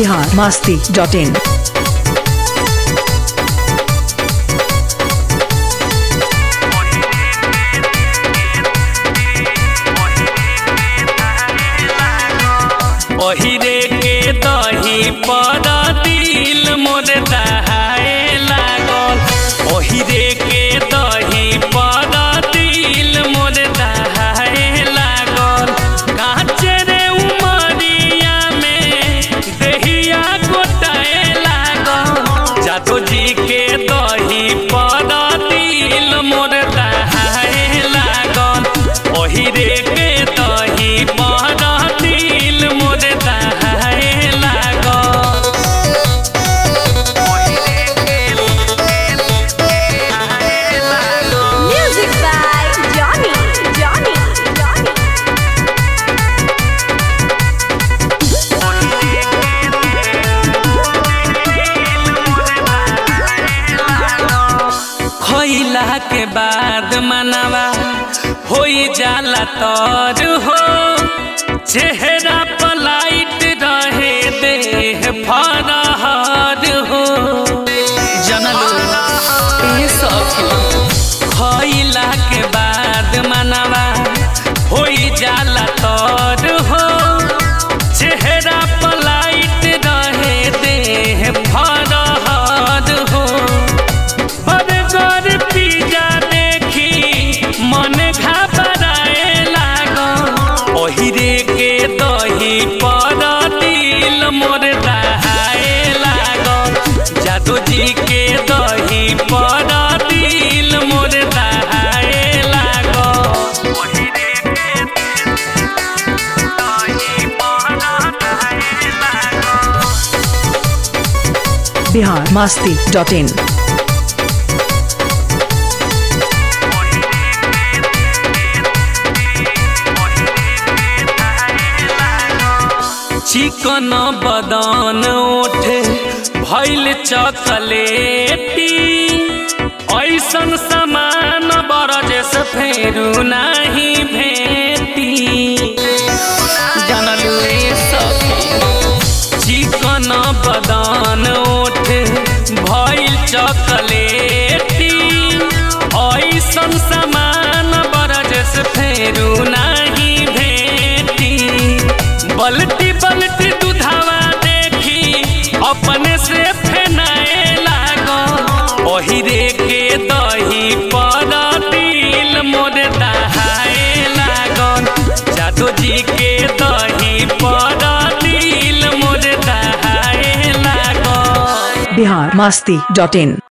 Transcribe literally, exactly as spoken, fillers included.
Bihar Masti dot इन। ओहिरे के दही पर दिल मोर दहाए लागल। ओहिरे के दही पर दिल मोर दहाए लागल। काचे रे उमरिया में देहिया गोटाए लागल। जादू जी के दही पर दिल मोर दहाए लागल। ओहिरे के दही पर दिल मोर खइला के बाद मनवा होई जाला तर हो। चेहरा पर लाइट रहे देह फरहर हो। जनलू ये सखी खइला के बाद मनवा होई जाला तर हो। चेहरा पर लाइट रहे देह फरहर हो। बर्गर पिज्जा देखी मन घबराए लागल। ओहिरे के दही पर दिल मोर दहाए लागल। जादू जी के दही पर दिल मोर दहाए लागल। ओहिरे के दही पर दहाए लागल। बिहार मस्ती डॉट इन। चिकन बदन उठे भइल चॉकलेटी। ऐसन सामान बरजेस फेरू नहीं भेटी। जानलू ये सखी चिकन बदन उठे भइल चॉकलेटी। ऐसन सामान बरजेस फेरू नहीं भेटी। बल्टी बल्टी दूधावा देखी अपने से फेनाए लागल। ओहिरे के दही पर दिल मोर दहाए लागल। जादू जी के दही पर दिल मोर दहाए लागल। बिहार मस्ती डॉट इन।